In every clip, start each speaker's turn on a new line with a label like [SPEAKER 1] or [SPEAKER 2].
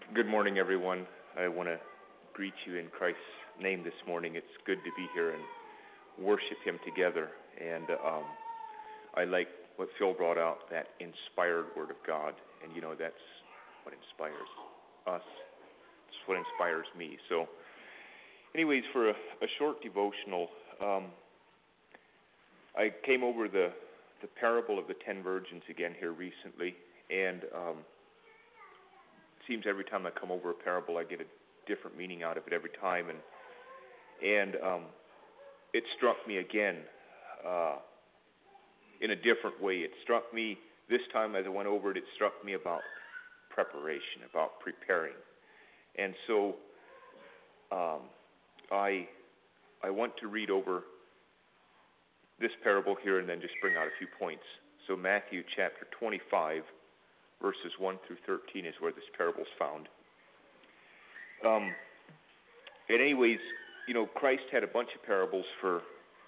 [SPEAKER 1] Good morning, everyone. I want to greet you in Christ's name this morning. It's good to be here and worship Him together. And I like what Phil brought out, that inspired Word of God. And, you know, that's what inspires us. It's what inspires me. So, anyways, for a short devotional, I came over the parable of the 10 virgins again here recently. And seems every time I come over a parable, I get a different meaning out of it every time, and it struck me again in a different way. It struck me this time as I went over it. It struck me about preparation, about preparing, and so I want to read over this parable here and then just bring out a few points. So Matthew chapter 25. Verses 1 through 13 is where this parable is found. And anyways, you know, Christ had a bunch of parables for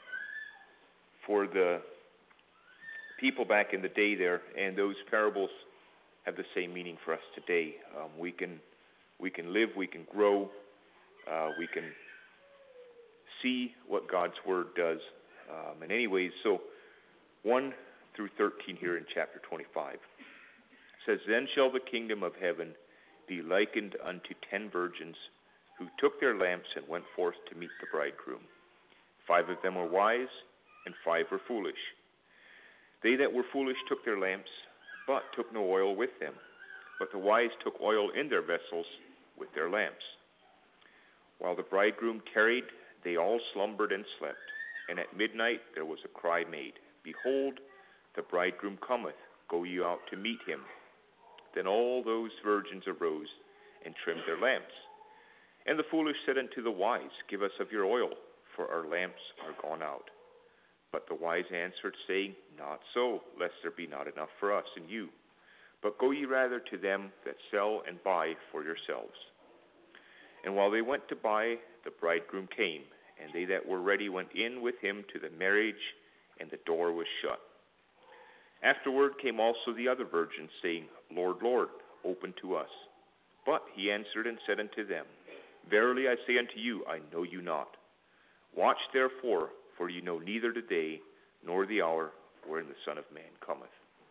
[SPEAKER 1] the people back in the day there, and those parables have the same meaning for us today. We can live, we can grow, we can see what God's Word does. And anyways, so 1 through 13 here in chapter 25. Says, Then shall the kingdom of heaven be likened unto 10 virgins who took their lamps and went forth to meet the bridegroom. 5 of them were wise, and 5 were foolish. They that were foolish took their lamps, but took no oil with them. But the wise took oil in their vessels with their lamps. While the bridegroom tarried, they all slumbered and slept. And at midnight there was a cry made, Behold, the bridegroom cometh, go ye out to meet him. Then all those virgins arose and trimmed their lamps. And the foolish said unto the wise, Give us of your oil, for our lamps are gone out. But the wise answered, saying, Not so, lest there be not enough for us and you. But go ye rather to them that sell and buy for yourselves. And while they went to buy, the bridegroom came, and they that were ready went in with him to the marriage, and the door was shut. Afterward came also the other virgins, saying, Lord, Lord, open to us. But he answered and said unto them, Verily I say unto you, I know you not. Watch therefore, for ye know neither the day nor the hour wherein the Son of Man cometh.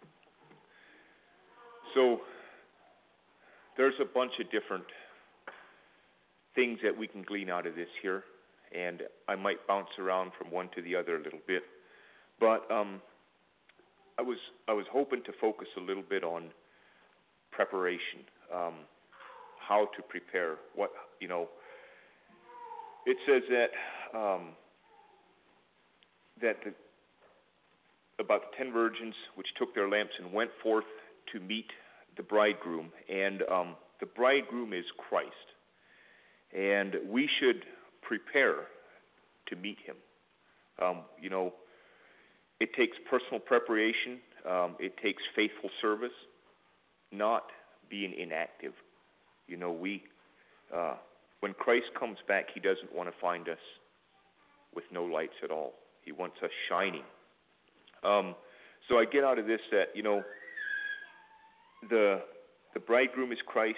[SPEAKER 1] So, there's a bunch of different things that we can glean out of this here, and I might bounce around from one to the other a little bit. But I was hoping to focus a little bit on preparation, how to prepare. What, you know, it says that about the 10 virgins which took their lamps and went forth to meet the bridegroom, and the bridegroom is Christ, and we should prepare to meet him. You know, it takes personal preparation. It takes faithful service, not being inactive. You know, when Christ comes back, he doesn't want to find us with no lights at all. He wants us shining. So I get out of this that, you know, the bridegroom is Christ,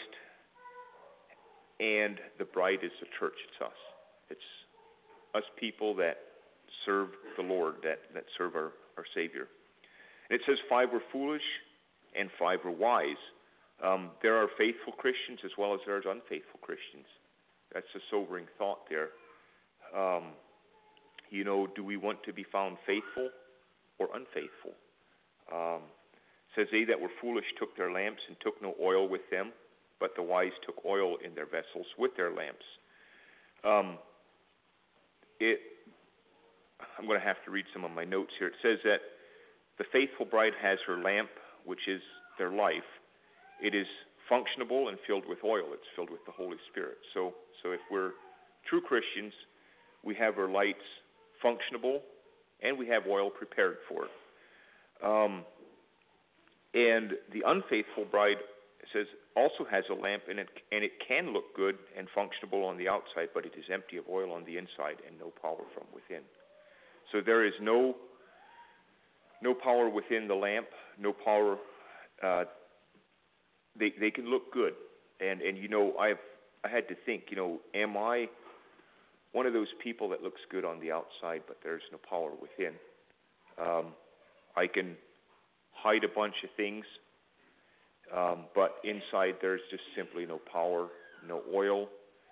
[SPEAKER 1] and the bride is the church. It's us. It's us people that serve the Lord, that serve our Savior. And it says 5 were foolish and 5 were wise. There are faithful Christians as well as there's unfaithful Christians. That's a sobering thought there. You know, do we want to be found faithful or unfaithful? It says they that were foolish took their lamps and took no oil with them, but the wise took oil in their vessels with their lamps. I'm going to have to read some of my notes here. It says that the faithful bride has her lamp, which is their life. It is functionable and filled with oil. It's filled with the Holy Spirit. So if we're true Christians, we have our lights functionable and we have oil prepared for it. And the unfaithful bride, it says, also has a lamp, and it can look good and functionable on the outside, but it is empty of oil on the inside and no power from within. So there is no power within the lamp, no power. They can look good, And I had to think, am I one of those people that looks good on the outside, but there's no power within? I can hide a bunch of things, but inside there's just simply no power, no oil.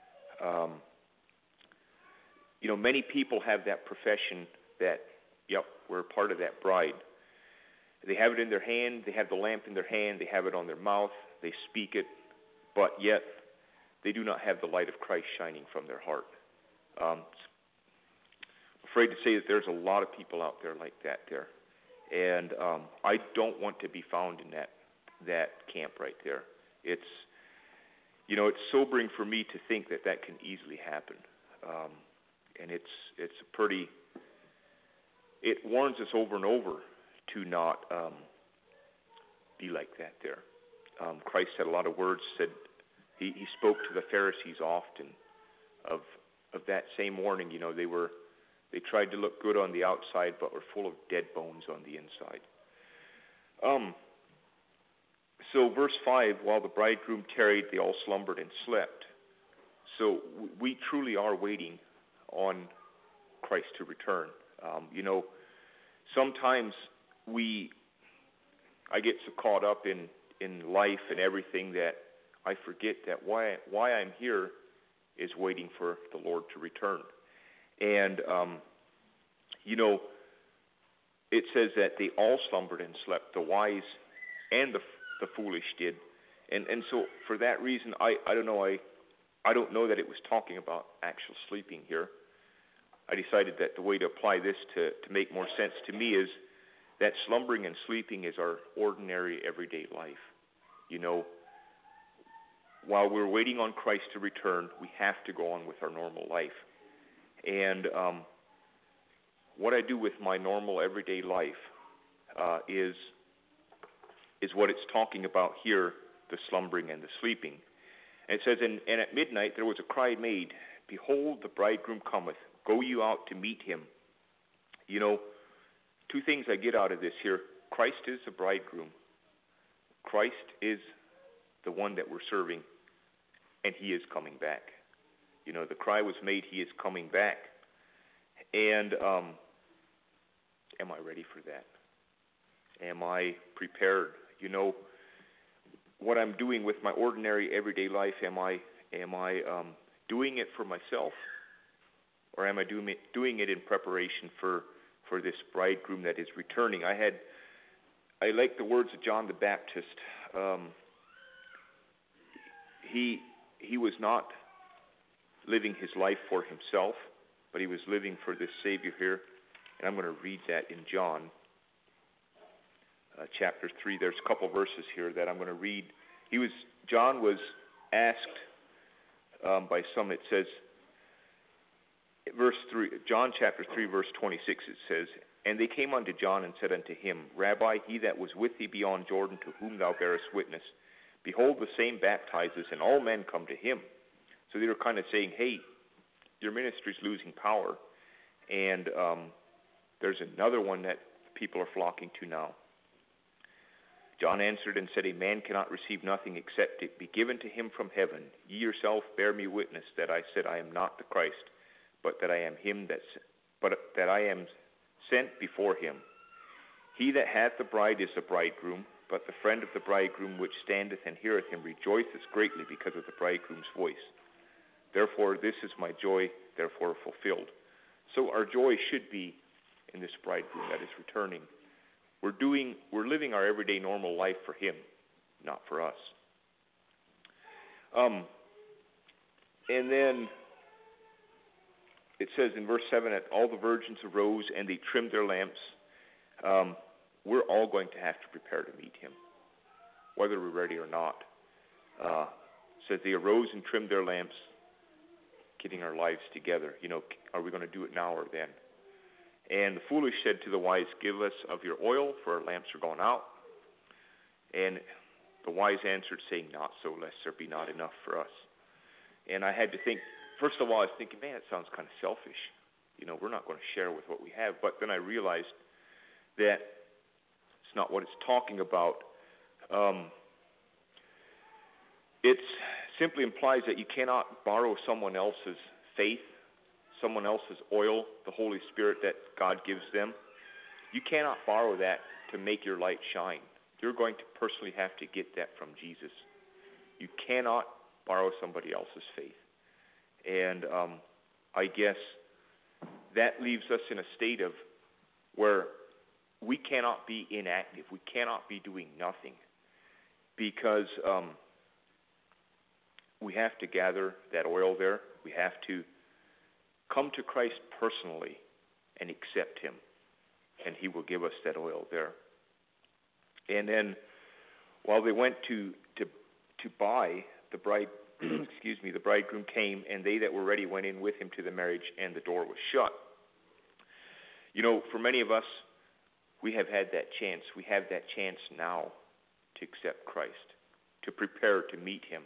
[SPEAKER 1] Many people have that profession that, yep, we're a part of that bride. They have it in their hand, they have the lamp in their hand, they have it on their mouth, they speak it, but yet they do not have the light of Christ shining from their heart. I'm afraid to say that there's a lot of people out there like that there. And I don't want to be found in that camp right there. It's sobering for me to think that can easily happen. And it's it warns us over and over to not be like that there. Christ said a lot of words. Said he spoke to the Pharisees often of that same warning. They tried to look good on the outside, but were full of dead bones on the inside. So verse 5, while the bridegroom tarried, they all slumbered and slept. So we truly are waiting on Christ to return. Sometimes I get so caught up in life and everything that I forget that why I'm here is waiting for the Lord to return. And, it says that they all slumbered and slept, the wise and the foolish did. And so for that reason, I don't know, I don't know that it was talking about actual sleeping here. I decided that the way to apply this to make more sense to me is that slumbering and sleeping is our ordinary everyday life. While we're waiting on Christ to return, we have to go on with our normal life. And what I do with my normal everyday life is what it's talking about here, the slumbering and the sleeping. And it says, and at midnight there was a cry made, behold, the bridegroom cometh, go you out to meet him. Two things I get out of this here. Christ is the bridegroom. Christ is the one that we're serving, and he is coming back. The cry was made, he is coming back. And am I ready for that? Am I prepared? What I'm doing with my ordinary everyday life, am I doing it for myself? Or am I doing it in preparation for this bridegroom that is returning? I like the words of John the Baptist. He was not living his life for himself, but he was living for this Savior here. And I'm going to read that in John chapter 3. There's a couple verses here that I'm going to read. John was asked by some, it says, verse 3, John chapter 3, verse 26, it says, and they came unto John and said unto him, Rabbi, he that was with thee beyond Jordan, to whom thou bearest witness, behold, the same baptizes, and all men come to him. So they were kind of saying, hey, your ministry's losing power, and there's another one that people are flocking to now. John answered and said, a man cannot receive nothing except it be given to him from heaven. Ye yourself bear me witness that I said I am not the Christ, but that I am that I am sent before him. He that hath the bride is the bridegroom, but the friend of the bridegroom which standeth and heareth him rejoiceth greatly because of the bridegroom's voice. Therefore this is my joy, therefore fulfilled. So our joy should be in this bridegroom that is returning. We're living our everyday normal life for him, not for us. And then it says in verse 7 that all the virgins arose and they trimmed their lamps. We're all going to have to prepare to meet him, whether we're ready or not. It says they arose and trimmed their lamps, getting our lives together. Are we going to do it now or then? And the foolish said to the wise, give us of your oil, for our lamps are gone out. And the wise answered, saying, not so, lest there be not enough for us. And I had to think, first of all, I was thinking, man, it sounds kind of selfish. We're not going to share with what we have. But then I realized that it's not what it's talking about. It's simply implies that you cannot borrow someone else's faith, someone else's oil, the Holy Spirit that God gives them. You cannot borrow that to make your light shine. You're going to personally have to get that from Jesus. You cannot borrow somebody else's faith. And I guess that leaves us in a state of where we cannot be inactive. We cannot be doing nothing because we have to gather that oil there. We have to come to Christ personally and accept him, and he will give us that oil there. And then while they went to buy, the bride, the bridegroom came, and they that were ready went in with him to the marriage, and the door was shut. You know, for many of us, we have had that chance. We have that chance now to accept Christ, to prepare to meet him.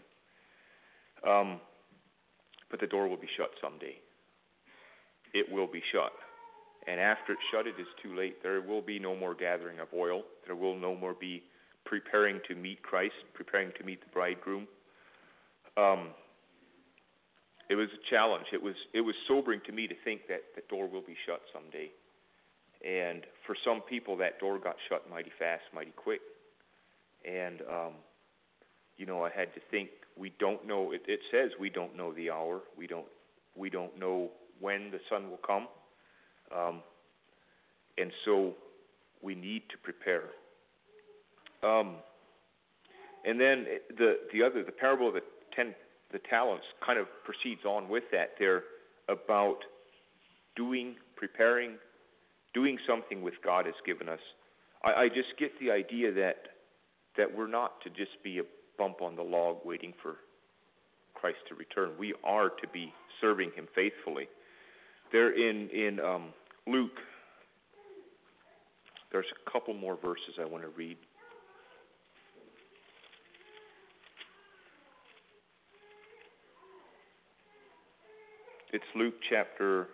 [SPEAKER 1] But the door will be shut someday. It will be shut. And after it's shut, it is too late. There will be no more gathering of oil. There will no more be preparing to meet Christ, preparing to meet the bridegroom. It was a challenge. It was sobering to me to think that the door will be shut someday. And for some people, that door got shut mighty fast, mighty quick. And, I had to think, we don't know, it says we don't know the hour. We don't know when the sun will come. And so we need to prepare. And then the parable of the talents kind of proceeds on with that there about preparing, doing something with God has given us. I just get the idea that we're not to just be a bump on the log waiting for Christ to return. We are to be serving him faithfully. There in Luke, there's a couple more verses I want to read. It's Luke chapter,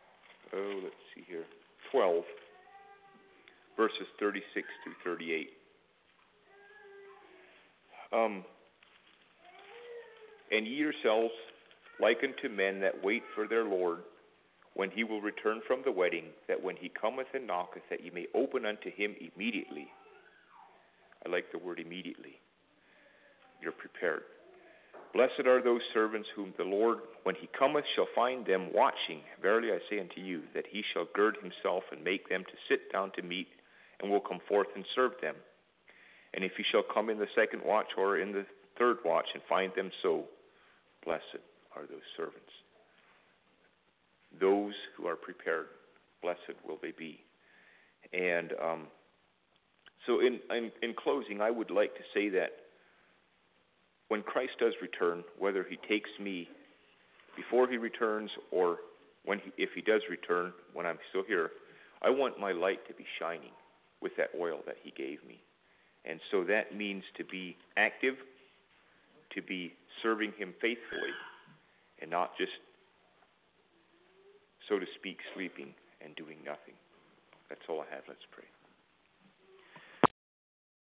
[SPEAKER 1] 12, verses 36 through 38. And ye yourselves like unto men that wait for their Lord, when he will return from the wedding, that when he cometh and knocketh, that ye may open unto him immediately. I like the word immediately. You're prepared. Blessed are those servants whom the Lord, when he cometh, shall find them watching. Verily I say unto you, that he shall gird himself and make them to sit down to meat, and will come forth and serve them. And if he shall come in the second watch or in the third watch and find them so, blessed are those servants. Those who are prepared, blessed will they be. And so in closing, I would like to say that when Christ does return, whether he takes me before he returns or if he does return when I'm still here, I want my light to be shining with that oil that he gave me. And so that means to be active, to be serving him faithfully, and not just, so to speak, sleeping and doing nothing. That's all I have. Let's pray.